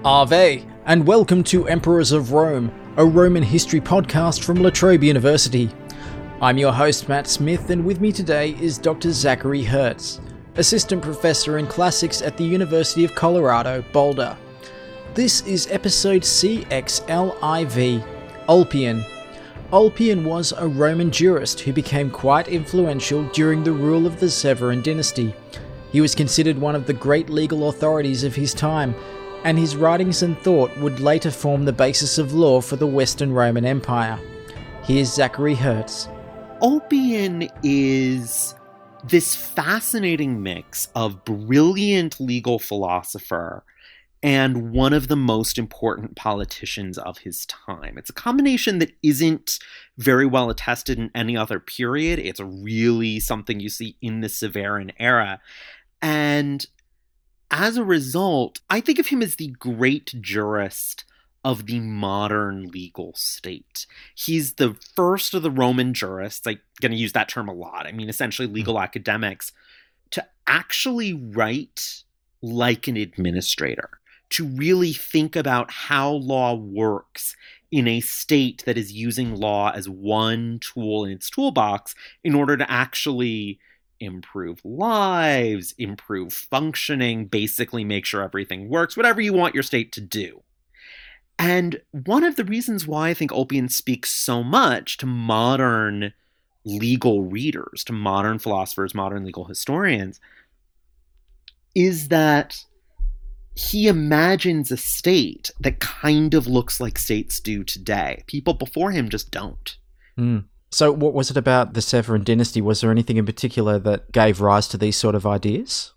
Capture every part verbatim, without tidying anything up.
Ave, and welcome to Emperors of Rome, a Roman history podcast from La Trobe University. I'm your host Matt Smith, and with me today is Doctor Zachary Hertz, Assistant Professor in Classics at the University of Colorado, Boulder. This is episode C X L I V, Ulpian. Ulpian was a Roman jurist who became quite influential during the rule of the Severan dynasty. He was considered one of the great legal authorities of his time, and his writings and thought would later form the basis of law for the Western Roman Empire. Here's Zachary Hertz. Ulpian is this fascinating mix of brilliant legal philosopher and one of the most important politicians of his time. It's a combination that isn't very well attested in any other period. It's really something you see in the Severan era. And as a result, I think of him as the great jurist of the modern legal state. He's the first of the Roman jurists, I'm going to use that term a lot, I mean essentially legal mm-hmm. academics, to actually write like an administrator, to really think about how law works in a state that is using law as one tool in its toolbox in order to actually improve lives, improve functioning, basically make sure everything works, whatever you want your state to do. And one of the reasons why I think Ulpian speaks so much to modern legal readers, to modern philosophers, modern legal historians, is that he imagines a state that kind of looks like states do today. People before him just don't. Mm. So what was it about the Severan dynasty? Was there anything in particular that gave rise to these sort of ideas?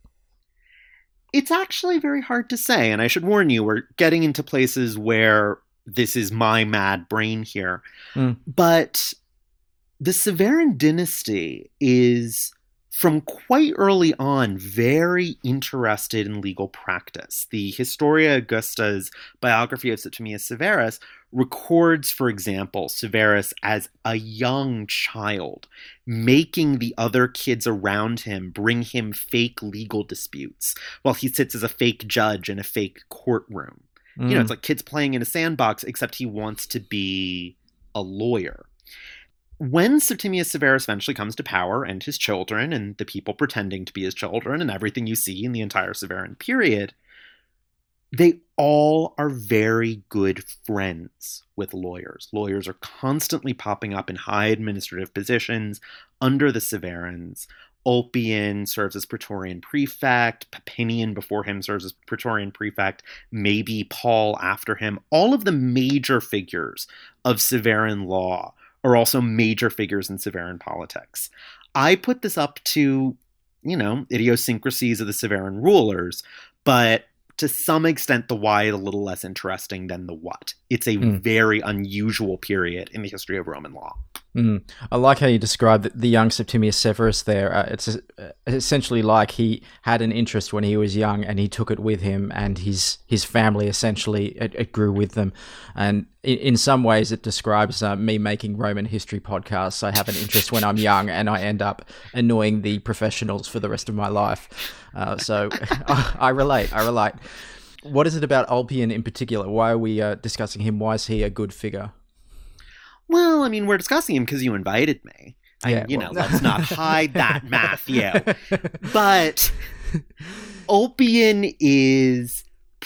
It's actually very hard to say, and I should warn you, we're getting into places where this is my mad brain here. Mm. But the Severan dynasty is, from quite early on, very interested in legal practice. The Historia Augusta's biography of Septimius Severus records, for example, Severus as a young child, making the other kids around him bring him fake legal disputes while he sits as a fake judge in a fake courtroom. Mm. You know, it's like kids playing in a sandbox, except he wants to be a lawyer. When Septimius Severus eventually comes to power, and his children and the people pretending to be his children and everything you see in the entire Severan period, they all are very good friends with lawyers. Lawyers are constantly popping up in high administrative positions under the Severans. Ulpian serves as Praetorian prefect. Papinian before him serves as Praetorian prefect. Maybe Paul after him. All of the major figures of Severan law are also major figures in Severan politics. I put this up to, you know, idiosyncrasies of the Severan rulers, but to some extent the why is a little less interesting than the what. It's a mm. very unusual period in the history of Roman law. Mm. I like how you described the young Septimius Severus there. Uh, it's uh, essentially like he had an interest when he was young and he took it with him, and his his family essentially, it, it grew with them. And in, in some ways it describes uh, me making Roman history podcasts. I have an interest when I'm young and I end up annoying the professionals for the rest of my life. Uh, so I relate, I relate. What is it about Ulpian in particular? Why are we uh, discussing him? Why is he a good figure? Well, I mean, we're discussing him because you invited me. I, yeah, you well. know, let's not hide that, Matthew. But Ulpian is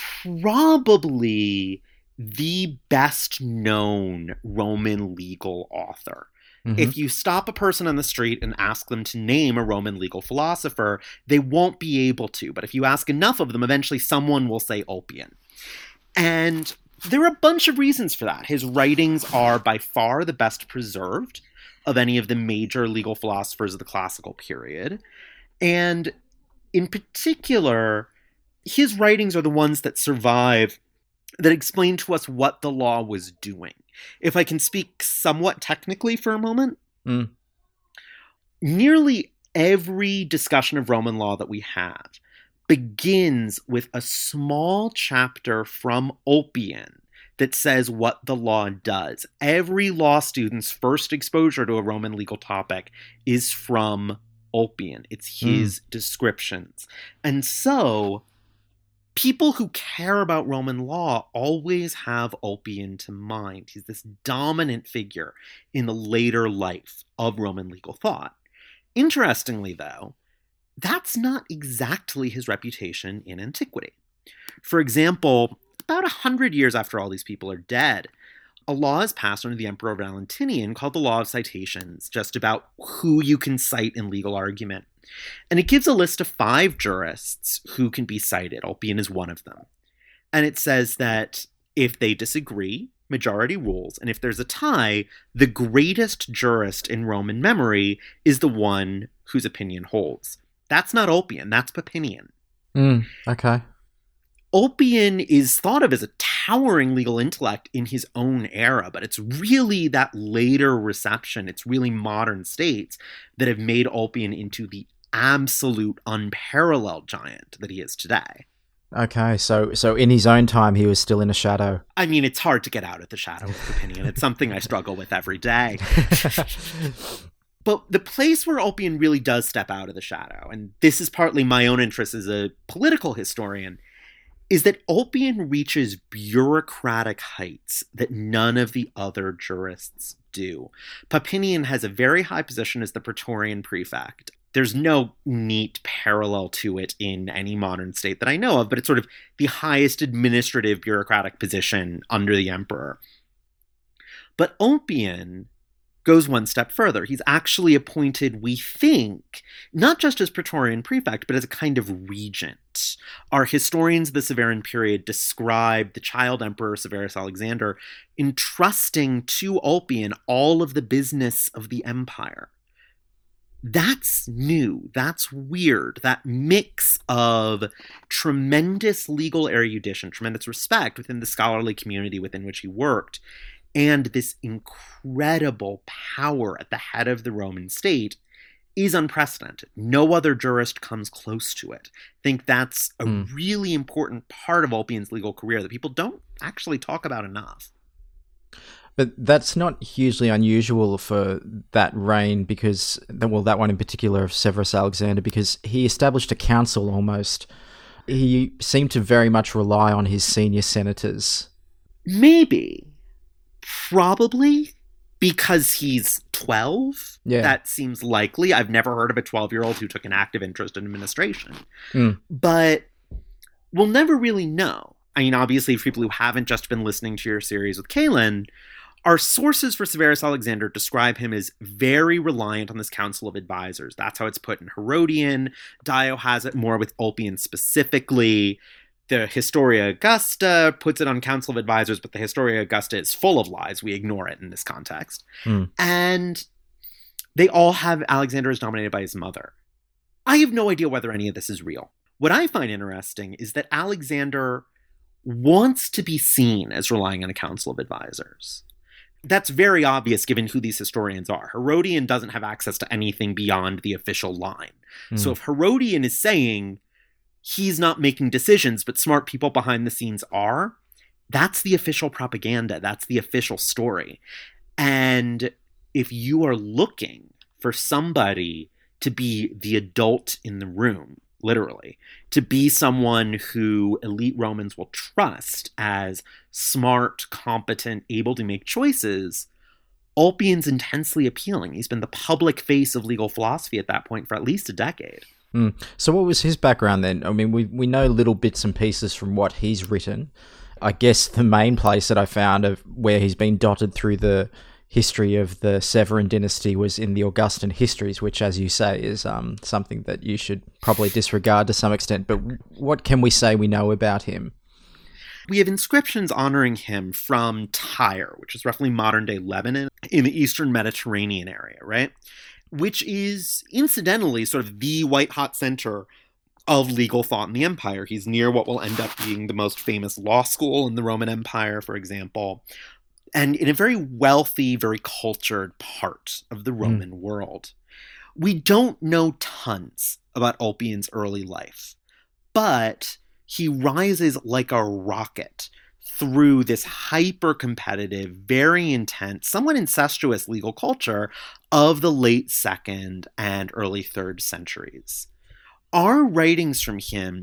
probably the best known Roman legal author. Mm-hmm. If you stop a person on the street and ask them to name a Roman legal philosopher, they won't be able to. But if you ask enough of them, eventually someone will say Ulpian. And there are a bunch of reasons for that. His writings are by far the best preserved of any of the major legal philosophers of the classical period. And in particular, his writings are the ones that survive, that explain to us what the law was doing. If I can speak somewhat technically for a moment, mm. nearly every discussion of Roman law that we have begins with a small chapter from Ulpian that says what the law does. Every law student's first exposure to a Roman legal topic is from Ulpian. It's his mm. descriptions. And so people who care about Roman law always have Ulpian to mind. He's this dominant figure in the later life of Roman legal thought. Interestingly, though, that's not exactly his reputation in antiquity. For example, about a hundred years after all these people are dead, a law is passed under the Emperor Valentinian called the Law of Citations, just about who you can cite in legal argument. And it gives a list of five jurists who can be cited. Ulpian is one of them. And it says that if they disagree, majority rules. And if there's a tie, the greatest jurist in Roman memory is the one whose opinion holds. That's not Ulpian, that's Papinian. Mm, okay. Ulpian is thought of as a towering legal intellect in his own era, but it's really that later reception, it's really modern states that have made Ulpian into the absolute unparalleled giant that he is today. Okay, so so in his own time, he was still in a shadow. I mean, it's hard to get out of the shadow of Papinian. It's something I struggle with every day. But the place where Ulpian really does step out of the shadow, and this is partly my own interest as a political historian, is that Ulpian reaches bureaucratic heights that none of the other jurists do. Papinian has a very high position as the Praetorian prefect. There's no neat parallel to it in any modern state that I know of, but it's sort of the highest administrative bureaucratic position under the emperor. But Ulpian goes one step further. He's actually appointed, we think, not just as Praetorian prefect, but as a kind of regent. Our historians of the Severan period describe the child emperor Severus Alexander entrusting to Ulpian all of the business of the empire. That's new. That's weird. That mix of tremendous legal erudition, tremendous respect within the scholarly community within which he worked, and this incredible power at the head of the Roman state is unprecedented. No other jurist comes close to it. I think that's a mm. really important part of Ulpian's legal career that people don't actually talk about enough. But that's not hugely unusual for that reign because, well, that one in particular of Severus Alexander, because he established a council almost. He seemed to very much rely on his senior senators. Maybe. Probably. Because he's twelve? Yeah. That seems likely. I've never heard of a twelve-year-old who took an active interest in administration. Mm. But we'll never really know. I mean, obviously, for people who haven't just been listening to your series with Kaylin, our sources for Severus Alexander describe him as very reliant on this council of advisors. That's how it's put in Herodian. Dio has it more with Ulpian specifically. The Historia Augusta puts it on council of advisors, but the Historia Augusta is full of lies. We ignore it in this context. Mm. And they all have Alexander as nominated by his mother. I have no idea whether any of this is real. What I find interesting is that Alexander wants to be seen as relying on a council of advisors. That's very obvious given who these historians are. Herodian doesn't have access to anything beyond the official line. Mm. So if Herodian is saying he's not making decisions, but smart people behind the scenes are, that's the official propaganda. That's the official story. And if you are looking for somebody to be the adult in the room, literally, to be someone who elite Romans will trust as smart, competent, able to make choices, Ulpian's intensely appealing. He's been the public face of legal philosophy at that point for at least a decade. Mm. So what was his background then? I mean, we we know little bits and pieces from what he's written. I guess the main place that I found of where he's been dotted through the history of the Severan dynasty was in the Augustan histories, which, as you say, is um, something that you should probably disregard to some extent. But what can we say we know about him? We have inscriptions honoring him from Tyre, which is roughly modern-day Lebanon, in the eastern Mediterranean area, right? Which is, incidentally, sort of the white-hot center of legal thought in the empire. He's near what will end up being the most famous law school in the Roman Empire, for example, and in a very wealthy, very cultured part of the Roman mm. world. We don't know tons about Ulpian's early life, but he rises like a rocket through this hyper-competitive, very intense, somewhat incestuous legal culture of the late second and early third centuries. Our writings from him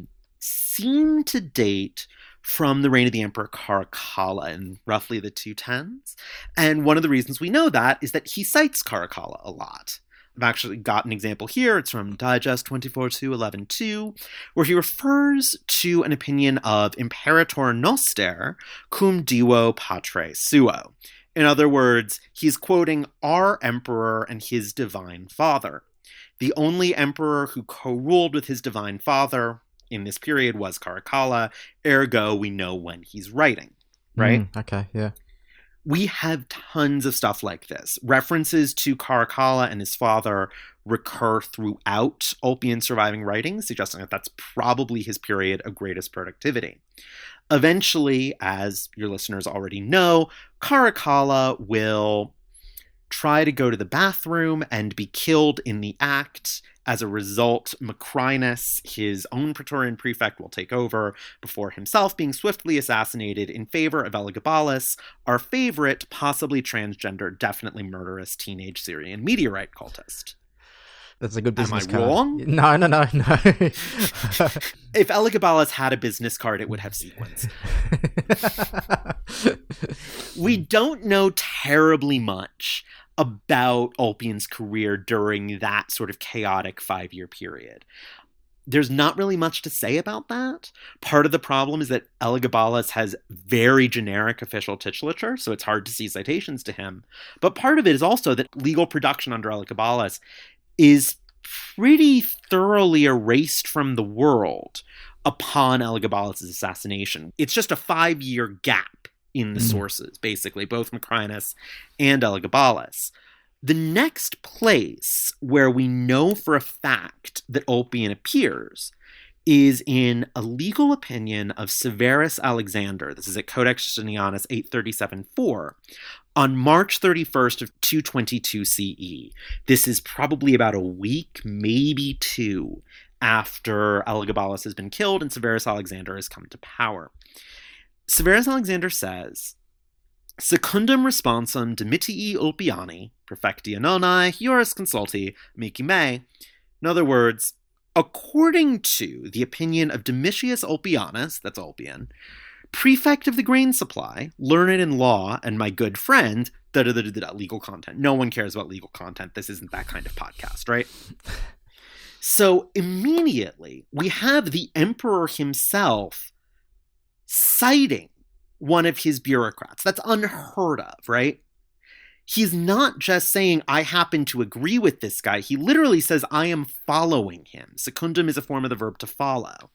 seem to date from the reign of the Emperor Caracalla in roughly the two tens. And one of the reasons we know that is that he cites Caracalla a lot. I've actually got an example here. It's from Digest twenty-four two eleven two, where he refers to an opinion of Imperator Noster cum divo patre suo. In other words, he's quoting our emperor and his divine father. The only emperor who co-ruled with his divine father in this period was Caracalla, ergo we know when he's writing, right? Mm, okay, yeah. We have tons of stuff like this. References to Caracalla and his father recur throughout Ulpian's surviving writings, suggesting that that's probably his period of greatest productivity. Eventually, as your listeners already know, Caracalla will try to go to the bathroom and be killed in the act. As a result, Macrinus, his own Praetorian prefect, will take over before himself being swiftly assassinated in favor of Elagabalus, our favorite, possibly transgender, definitely murderous teenage Syrian meteorite cultist. That's a good business Am I card. wrong? No, no, no, no. If Elagabalus had a business card, it would have sequins. We don't know terribly much about Ulpian's career during that sort of chaotic five-year period. There's not really much to say about that. Part of the problem is that Elagabalus has very generic official titulature, so it's hard to see citations to him. But part of it is also that legal production under Elagabalus is pretty thoroughly erased from the world upon Elagabalus' assassination. It's just a five-year gap in the mm. sources, basically, both Macrinus and Elagabalus. The next place where we know for a fact that Ulpian appears is in a legal opinion of Severus Alexander. This is at Codex Justinianus eight thirty-seven four. On March thirty-first of two twenty-two C E. This is probably about a week, maybe two, after Elagabalus has been killed and Severus Alexander has come to power. Severus Alexander says, Secundum responsum Domitii Ulpiani, perfectia nonae, juris consulti, amici mei. In other words, according to the opinion of Domitius Ulpianus, that's Ulpian, prefect of the grain supply, learned in law, and my good friend, da da da da da, legal content. No one cares about legal content. This isn't that kind of podcast, right? So immediately, we have the emperor himself citing one of his bureaucrats. That's unheard of, right? He's not just saying, I happen to agree with this guy. He literally says, I am following him. Secundum is a form of the verb to follow.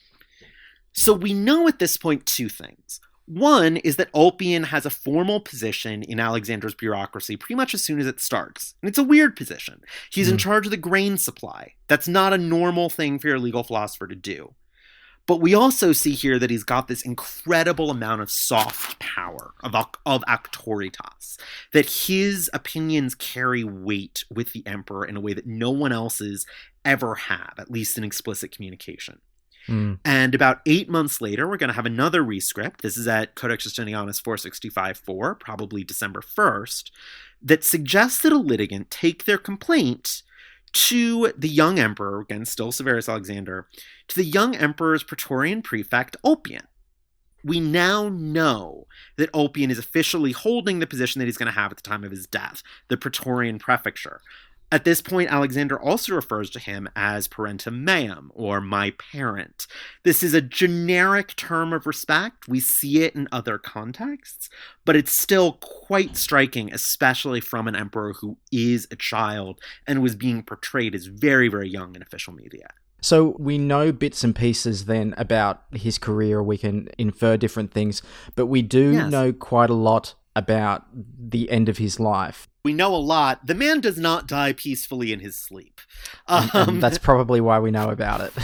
So we know at this point two things. One is that Ulpian has a formal position in Alexander's bureaucracy pretty much as soon as it starts. And it's a weird position. He's mm. in charge of the grain supply. That's not a normal thing for your legal philosopher to do. But we also see here that he's got this incredible amount of soft power, of, of auctoritas, that his opinions carry weight with the emperor in a way that no one else's ever have, at least in explicit communication. Mm. And about eight months later, we're going to have another rescript. This is at Codex Justinianus four sixty-five four, probably December first, that suggests that a litigant take their complaint to the young emperor, again, still Severus Alexander, to the young emperor's Praetorian prefect, Ulpian. We now know that Ulpian is officially holding the position that he's going to have at the time of his death, the Praetorian prefecture. At this point, Alexander also refers to him as parentum meum, or my parent. This is a generic term of respect. We see it in other contexts, but it's still quite striking, especially from an emperor who is a child and was being portrayed as very, very young in official media. So we know bits and pieces then about his career. We can infer different things, but we do yes. know quite a lot about the end of his life. We know a lot. The man does not die peacefully in his sleep. Um, and, and that's probably why we know about it.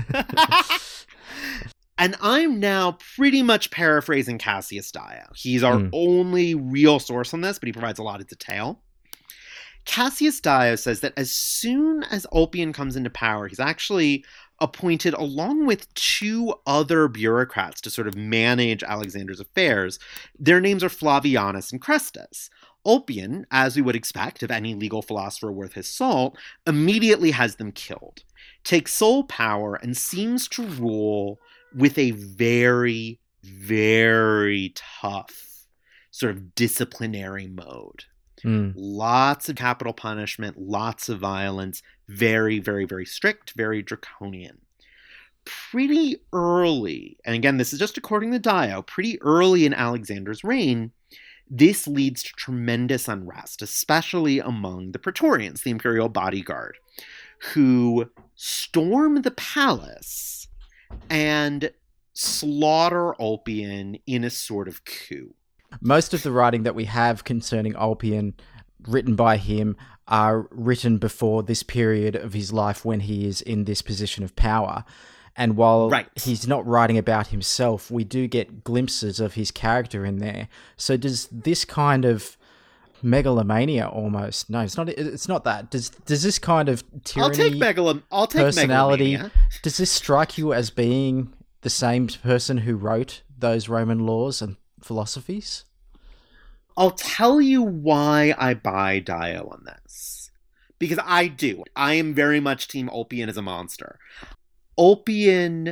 And I'm now pretty much paraphrasing Cassius Dio. He's our mm. only real source on this, but he provides a lot of detail. Cassius Dio says that as soon as Ulpian comes into power, he's actually appointed along with two other bureaucrats to sort of manage Alexander's affairs. Their names are Flavianus and Crestus. Ulpian, as we would expect of any legal philosopher worth his salt, immediately has them killed, takes sole power, and seems to rule with a very, very tough sort of disciplinary mode. Mm. Lots of capital punishment, lots of violence, very, very, very strict, very draconian. Pretty early, and again, this is just according to Dio, pretty early in Alexander's reign, this leads to tremendous unrest, especially among the Praetorians, the imperial bodyguard, who storm the palace and slaughter Ulpian in a sort of coup. Most of the writing that we have concerning Ulpian, written by him, are written before this period of his life when he is in this position of power. And while right. he's not writing about himself, we do get glimpses of his character in there. So does this kind of megalomania almost? No, it's not. It's not that. Does does this kind of tyranny? I'll take megalom. I'll take personality. Megalomania. Does this strike you as being the same person who wrote those Roman laws and philosophies? I'll tell you why I buy Dio on this, because I do. I am very much Team Ulpian as a monster. Ulpian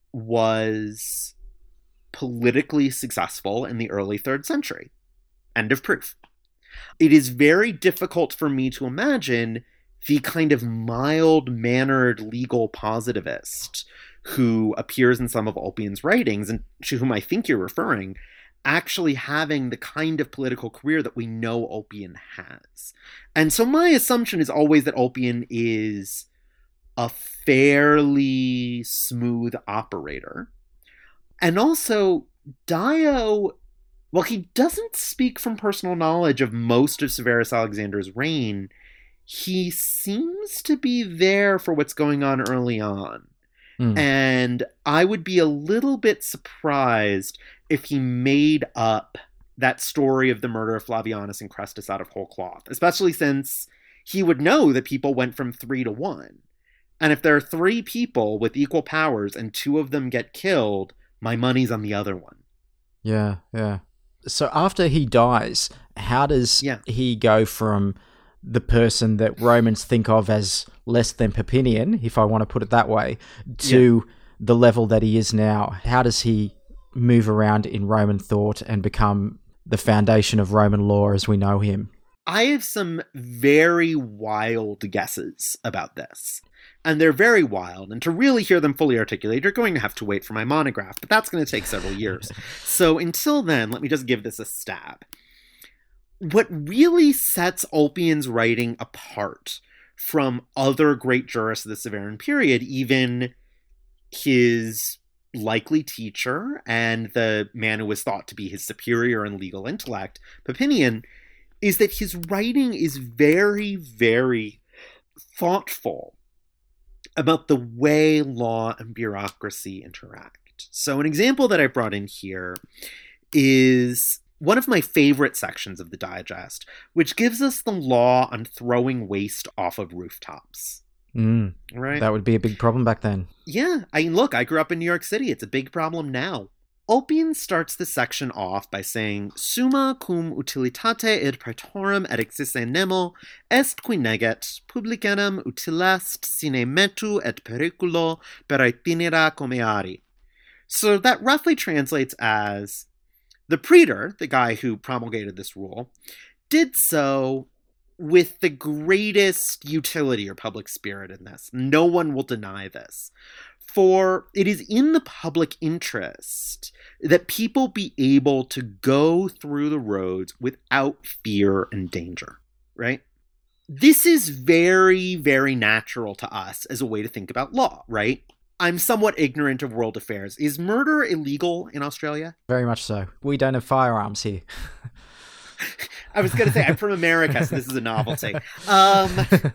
was politically successful in the early third century. End of proof. It is very difficult for me to imagine the kind of mild-mannered legal positivist who appears in some of Ulpian's writings, and to whom I think you're referring, actually having the kind of political career that we know Ulpian has. And so my assumption is always that Ulpian is a fairly smooth operator. And also, Dio, well, he doesn't speak from personal knowledge of most of Severus Alexander's reign. He seems to be there for what's going on early on. Mm. And I would be a little bit surprised if he made up that story of the murder of Flavianus and Chrestus out of whole cloth, especially since he would know that people went from three to one. And if there are three people with equal powers and two of them get killed, my money's on the other one. Yeah, yeah. So after he dies, how does yeah. he go from the person that Romans think of as less than Papinian, if I want to put it that way, to yeah. the level that he is now? How does he move around in Roman thought and become the foundation of Roman law as we know him? I have some very wild guesses about this. And they're very wild. And to really hear them fully articulate, you're going to have to wait for my monograph. But that's going to take several years. So until then, let me just give this a stab. What really sets Ulpian's writing apart from other great jurists of the Severan period, even his likely teacher and the man who was thought to be his superior in legal intellect, Papinian, is that his writing is very, very thoughtful about the way law and bureaucracy interact. So an example that I brought in here is one of my favorite sections of the digest, which gives us the law on throwing waste off of rooftops. Mm, right? That would be a big problem back then. Yeah. I mean, look, I grew up in New York City. It's a big problem now. Ulpian starts the section off by saying, Summa cum utilitate id praetorum erexisse nemo est qui neget publicanum utilest sine metu et periculo per itinera comeari. So that roughly translates as, the praetor, the guy who promulgated this rule, did so with the greatest utility or public spirit in this. No one will deny this. For it is in the public interest that people be able to go through the roads without fear and danger, right? This is very, very natural to us as a way to think about law, right? I'm somewhat ignorant of world affairs. Is murder illegal in Australia? Very much so. We don't have firearms here. I was going to say, I'm from America, so this is a novelty. Um,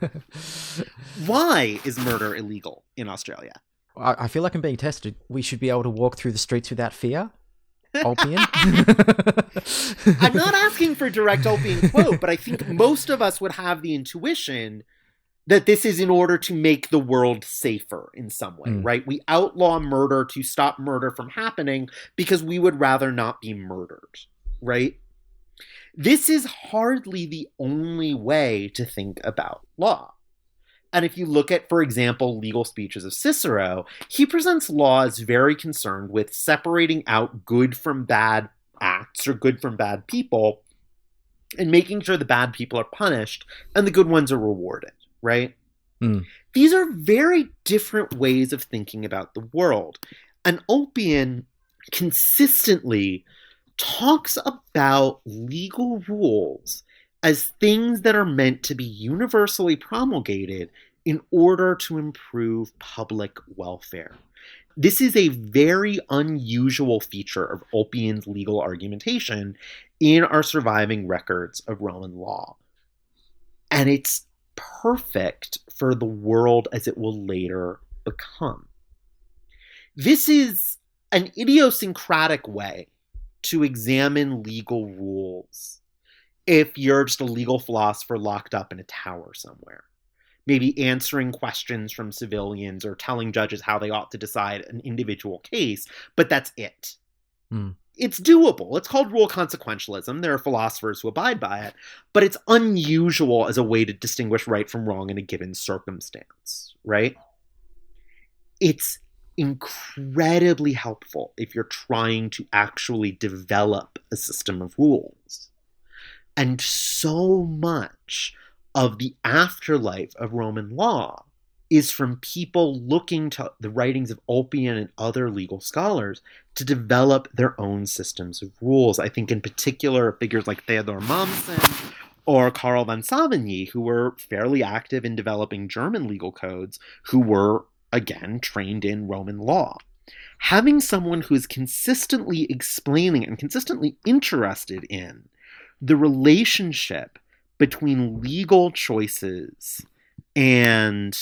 why is murder illegal in Australia? I feel like I'm being tested. We should be able to walk through the streets without fear. Ulpian? I'm not asking for direct Ulpian quote, but I think most of us would have the intuition that this is in order to make the world safer in some way, mm. right? We outlaw murder to stop murder from happening because we would rather not be murdered, right? This is hardly the only way to think about law. And if you look at, for example, legal speeches of Cicero, he presents law as very concerned with separating out good from bad acts or good from bad people and making sure the bad people are punished and the good ones are rewarded, right? Mm. These are very different ways of thinking about the world. And Ulpian consistently talks about legal rules as things that are meant to be universally promulgated in order to improve public welfare. This is a very unusual feature of Ulpian's legal argumentation in our surviving records of Roman law. And it's perfect for the world as it will later become. This is an idiosyncratic way to examine legal rules if you're just a legal philosopher locked up in a tower somewhere. Maybe answering questions from civilians or telling judges how they ought to decide an individual case, but that's it. Mm. It's doable. It's called rule consequentialism. There are philosophers who abide by it, but it's unusual as a way to distinguish right from wrong in a given circumstance, right? It's incredibly helpful if you're trying to actually develop a system of rules. And so much of the afterlife of Roman law is from people looking to the writings of Ulpian and other legal scholars to develop their own systems of rules. I think in particular figures like Theodor Mommsen or Karl von Savigny, who were fairly active in developing German legal codes, who were, again, trained in Roman law. Having someone who is consistently explaining and consistently interested in the relationship between legal choices and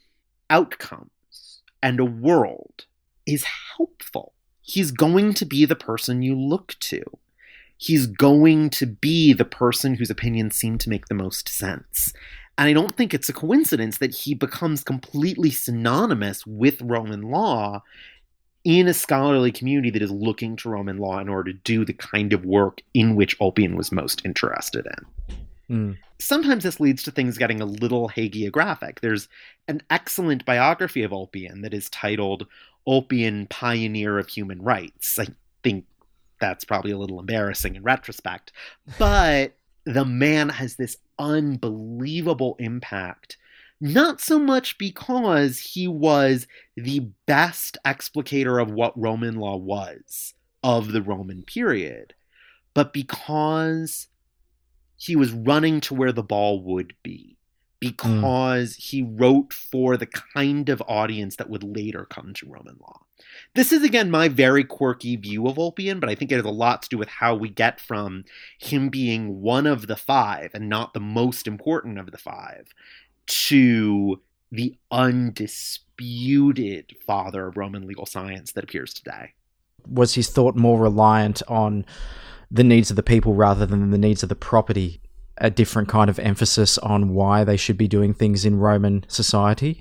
outcomes and a world is helpful. He's going to be the person you look to. He's going to be the person whose opinions seem to make the most sense. And I don't think it's a coincidence that he becomes completely synonymous with Roman law in a scholarly community that is looking to Roman law in order to do the kind of work in which Ulpian was most interested in. Mm. Sometimes this leads to things getting a little hagiographic. There's an excellent biography of Ulpian that is titled Ulpian, Pioneer of Human Rights. I think that's probably a little embarrassing in retrospect, but the man has this unbelievable impact, not so much because he was the best explicator of what Roman law was of the Roman period, but because he was running to where the ball would be, because mm. he wrote for the kind of audience that would later come to Roman law. This is, again, my very quirky view of Ulpian, but I think it has a lot to do with how we get from him being one of the five and not the most important of the five to the undisputed father of Roman legal science that appears today. Was his thought more reliant on the needs of the people rather than the needs of the property? A different kind of emphasis on why they should be doing things in Roman society?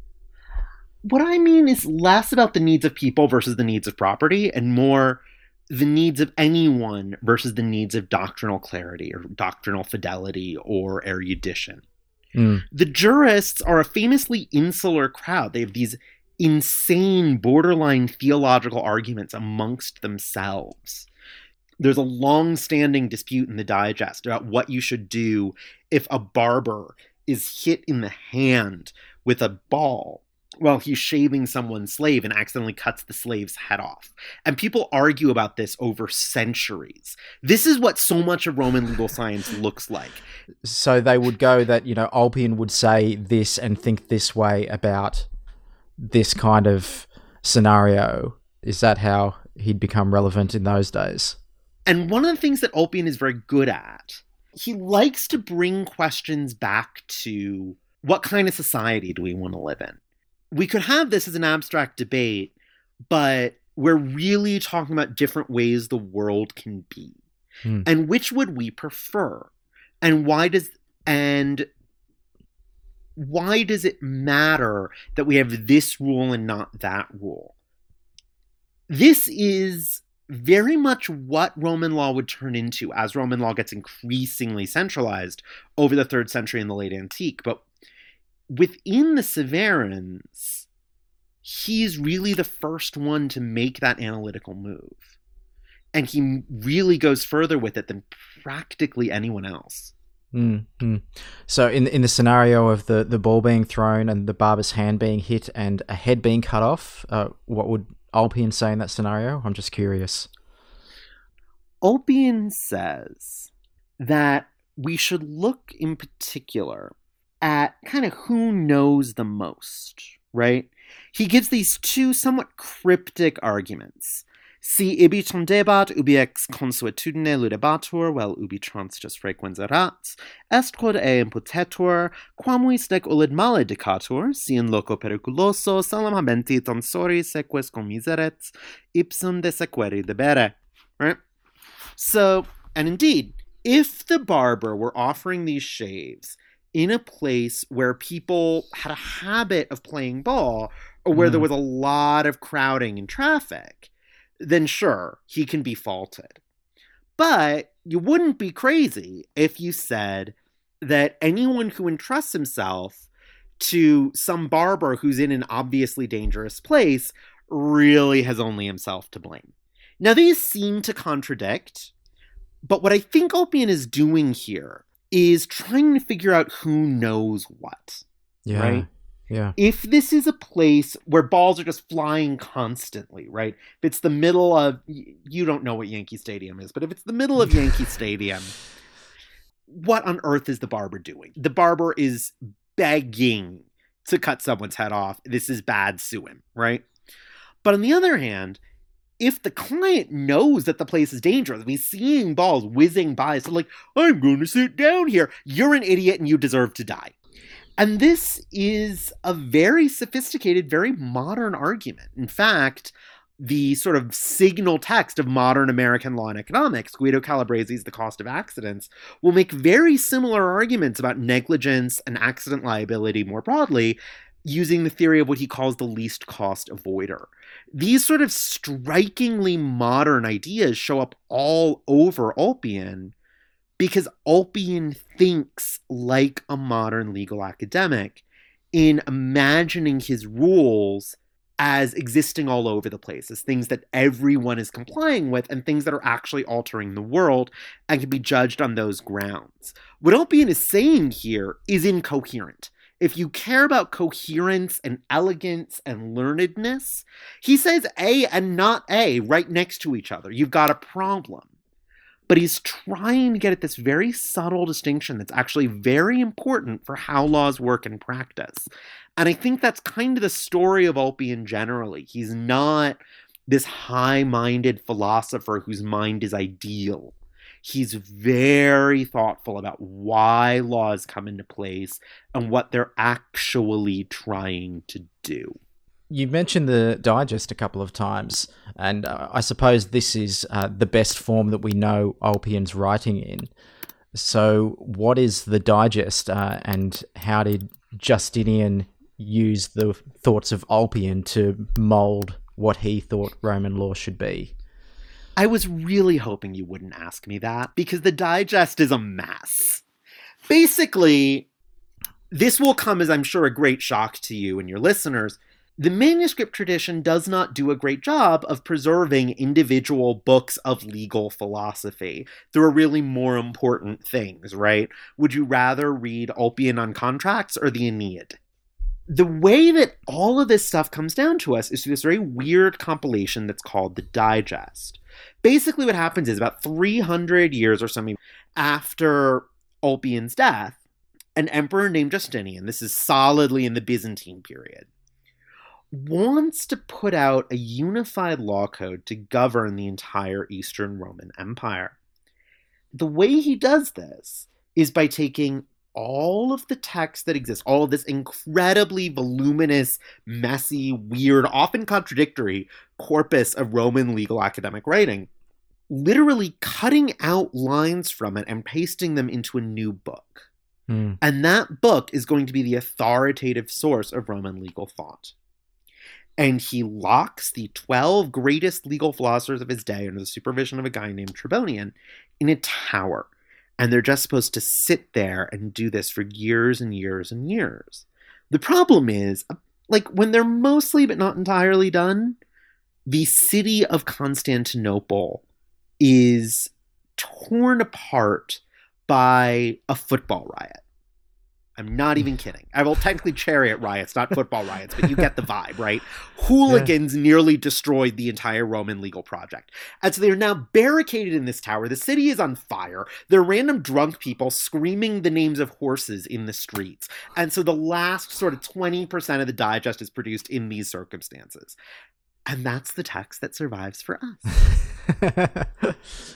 What I mean is less about the needs of people versus the needs of property, and more the needs of anyone versus the needs of doctrinal clarity or doctrinal fidelity or erudition. Mm. The jurists are a famously insular crowd. They have these insane, borderline theological arguments amongst themselves. There's a long-standing dispute in the Digest about what you should do if a barber is hit in the hand with a ball while he's shaving someone's slave and accidentally cuts the slave's head off. And people argue about this over centuries. This is what so much of Roman legal science looks like. So they would go that, you know, Ulpian would say this and think this way about this kind of scenario. Is that how he'd become relevant in those days? And one of the things that Ulpian is very good at, he likes to bring questions back to what kind of society do we want to live in? We could have this as an abstract debate, but we're really talking about different ways the world can be. Hmm. And which would we prefer? And why does and why does it matter that we have this rule and not that rule? This is very much what Roman law would turn into as Roman law gets increasingly centralized over the third century in the late antique. But within the Severans, he's really the first one to make that analytical move. And he really goes further with it than practically anyone else. Mm-hmm. So in in the scenario of the, the ball being thrown and the barber's hand being hit and a head being cut off, uh, what would Ulpian say in that scenario? I'm just curious. Ulpian says that we should look in particular at kind of who knows the most, right? He gives these two somewhat cryptic arguments. Si ibi tondebat ubi ex consuetudine ludebatur, vel ubi transtus frequens erat, est quod e imputetur, quamuis nec ulid male dicatur, si in loco periculoso salam habenti tonsori seques commiseret, ipsum de sequeri debere. Right? So, and indeed, if the barber were offering these shaves in a place where people had a habit of playing ball, or where mm. there was a lot of crowding and traffic, then sure, he can be faulted. But you wouldn't be crazy if you said that anyone who entrusts himself to some barber who's in an obviously dangerous place really has only himself to blame. Now, these seem to contradict, but what I think Ulpian is doing here is trying to figure out who knows what. Yeah. Right? Yeah. If this is a place where balls are just flying constantly, right? If it's the middle of, you don't know what Yankee Stadium is, but if it's the middle of Yankee Stadium, what on earth is the barber doing? The barber is begging to cut someone's head off. This is bad, sue him, right? But on the other hand, if the client knows that the place is dangerous, if he's seeing balls whizzing by, so like, I'm going to sit down here, you're an idiot and you deserve to die. And this is a very sophisticated, very modern argument. In fact, the sort of signal text of modern American law and economics, Guido Calabresi's The Cost of Accidents, will make very similar arguments about negligence and accident liability more broadly, using the theory of what he calls the least cost avoider. These sort of strikingly modern ideas show up all over Ulpian, because Ulpian thinks like a modern legal academic in imagining his rules as existing all over the place, as things that everyone is complying with and things that are actually altering the world and can be judged on those grounds. What Ulpian is saying here is incoherent. If you care about coherence and elegance and learnedness, he says A and not A right next to each other. You've got a problem. But he's trying to get at this very subtle distinction that's actually very important for how laws work in practice. And I think that's kind of the story of Ulpian generally. He's not this high-minded philosopher whose mind is ideal. He's very thoughtful about why laws come into place and what they're actually trying to do. You mentioned the digest a couple of times, and uh, I suppose this is uh, the best form that we know Ulpian's writing in. So what is the digest, uh, and how did Justinian use the thoughts of Ulpian to mould what he thought Roman law should be? I was really hoping you wouldn't ask me that, because the digest is a mess. Basically, this will come as, I'm sure, a great shock to you and your listeners. The manuscript tradition does not do a great job of preserving individual books of legal philosophy. There are really more important things, right? Would you rather read Ulpian on contracts or the Aeneid? The way that all of this stuff comes down to us is through this very weird compilation that's called the Digest. Basically what happens is about three hundred years or something after Ulpian's death, an emperor named Justinian, this is solidly in the Byzantine period, wants to put out a unified law code to govern the entire Eastern Roman Empire. The way he does this is by taking all of the texts that exist, all of this incredibly voluminous, messy, weird, often contradictory corpus of Roman legal academic writing, literally cutting out lines from it and pasting them into a new book. Mm. And that book is going to be the authoritative source of Roman legal thought. And he locks the twelve greatest legal philosophers of his day under the supervision of a guy named Tribonian in a tower. And they're just supposed to sit there and do this for years and years and years. The problem is, like, when they're mostly but not entirely done, the city of Constantinople is torn apart by a football riot. I'm not even kidding. I will technically chariot riots, not football riots, but you get the vibe, right? Hooligans yeah. nearly destroyed the entire Roman legal project. And so they're now barricaded in this tower. The city is on fire. There are random drunk people screaming the names of horses in the streets. And so the last sort of twenty percent of the digest is produced in these circumstances. And that's the text that survives for us.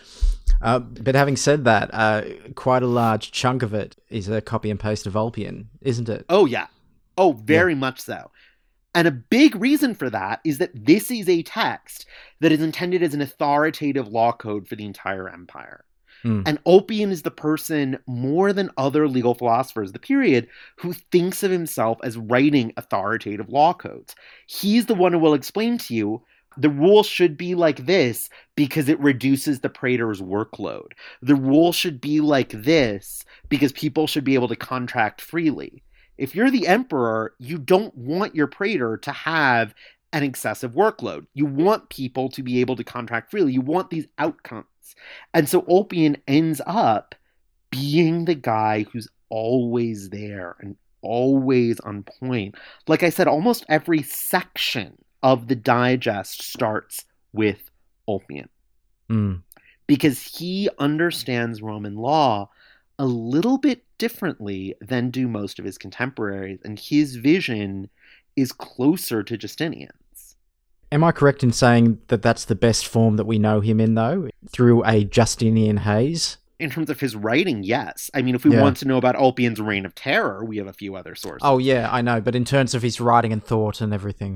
Uh, but having said that, uh, quite a large chunk of it is a copy and paste of Ulpian, isn't it? Oh, yeah. Oh, very yeah. much so. And a big reason for that is that this is a text that is intended as an authoritative law code for the entire empire. Mm. And Ulpian is the person, more than other legal philosophers of the period, who thinks of himself as writing authoritative law codes. He's the one who will explain to you, the rule should be like this because it reduces the praetor's workload. The rule should be like this because people should be able to contract freely. If you're the emperor, you don't want your praetor to have an excessive workload. You want people to be able to contract freely. You want these outcomes. And so Ulpian ends up being the guy who's always there and always on point. Like I said, almost every section of the digest starts with Ulpian. Mm. Because he understands Roman law a little bit differently than do most of his contemporaries, and his vision is closer to Justinian's. Am I correct in saying that that's the best form that we know him in, though, through a Justinian haze? In terms of his writing, yes. I mean, if we yeah. want to know about Ulpian's reign of terror, we have a few other sources. Oh, yeah, I know, but in terms of his writing and thought and everything.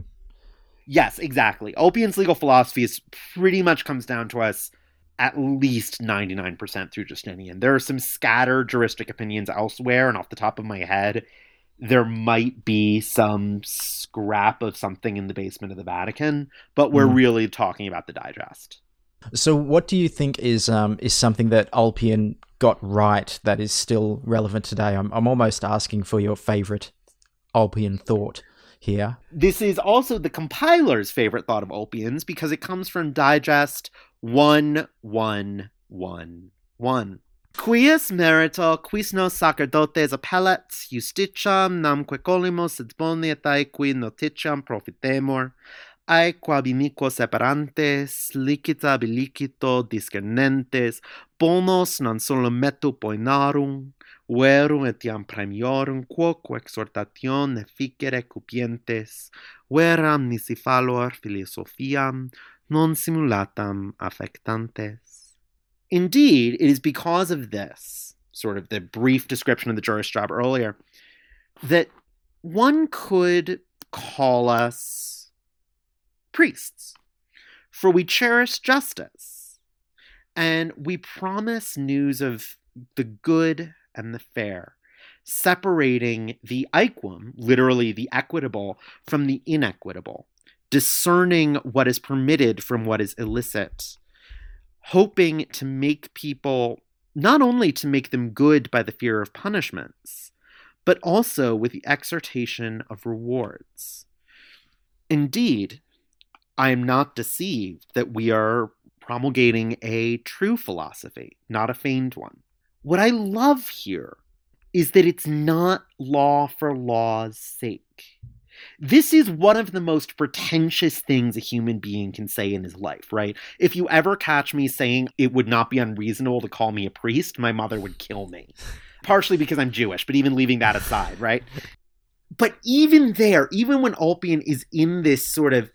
Yes, exactly. Ulpian's legal philosophy is pretty much comes down to us at least ninety-nine percent through Justinian. There are some scattered juristic opinions elsewhere, and off the top of my head, there might be some scrap of something in the basement of the Vatican, but we're mm. really talking about the digest. So what do you think is um, is something that Ulpian got right that is still relevant today? I'm, I'm almost asking for your favorite Ulpian thought here. This is also the compiler's favorite thought of Ulpian's because it comes from Digest one one one one. Quius merito, quis nos sacerdotes appellat justitiam namque colimus et boni et aequi notitiam profitemur, aequa biniquo separantes, licita bilicito discernentes, bonos non solo metu poenarum, verum etiam premiorum quoque exhortation efficere cupientes, veram nisi fallor philosophiam non simulatam affectantes. Indeed, it is because of this, sort of the brief description of the juris job earlier, that one could call us priests. For we cherish justice, and we promise news of the good and the fair, separating the aequum, literally the equitable, from the inequitable, discerning what is permitted from what is illicit, hoping to make people, not only to make them good by the fear of punishments, but also with the exhortation of rewards. Indeed, I am not deceived that we are promulgating a true philosophy, not a feigned one. What I love here is that it's not law for law's sake. This is one of the most pretentious things a human being can say in his life, right? If you ever catch me saying it would not be unreasonable to call me a priest, my mother would kill me. Partially because I'm Jewish, but even leaving that aside, right? But even there, even when Ulpian is in this sort of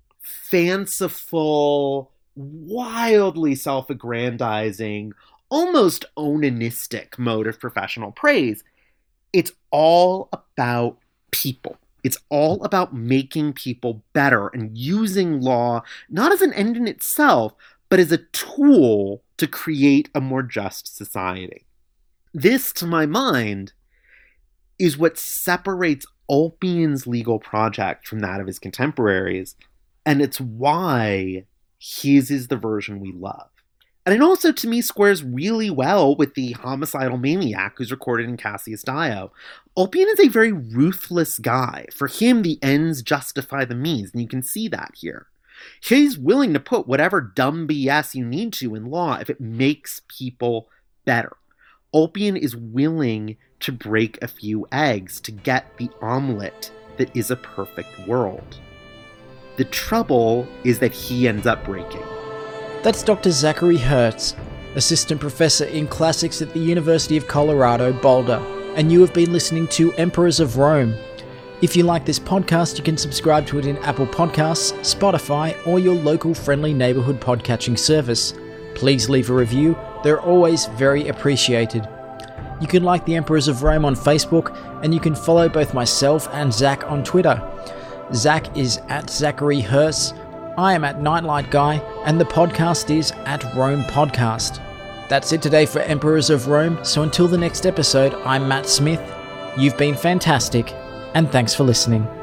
fanciful, wildly self-aggrandizing, almost onanistic mode of professional praise, it's all about people. It's all about making people better and using law not as an end in itself, but as a tool to create a more just society. This, to my mind, is what separates Ulpian's legal project from that of his contemporaries, and it's why his is the version we love. And it also, to me, squares really well with the homicidal maniac who's recorded in Cassius Dio. Ulpian is a very ruthless guy. For him, the ends justify the means, and you can see that here. He's willing to put whatever dumb B S you need to in law if it makes people better. Ulpian is willing to break a few eggs to get the omelet that is a perfect world. The trouble is that he ends up breaking. That's Doctor Zachary Hertz, Assistant Professor in Classics at the University of Colorado, Boulder, and you have been listening to Emperors of Rome. If you like this podcast, you can subscribe to it in Apple Podcasts, Spotify, or your local friendly neighborhood podcatching service. Please leave a review, they're always very appreciated. You can like the Emperors of Rome on Facebook, and you can follow both myself and Zach on Twitter. Zach is at Zachary Hertz, I am at Nightlight Guy, and the podcast is at Rome Podcast. That's it today for Emperors of Rome, so until the next episode, I'm Matt Smith. You've been fantastic, and thanks for listening.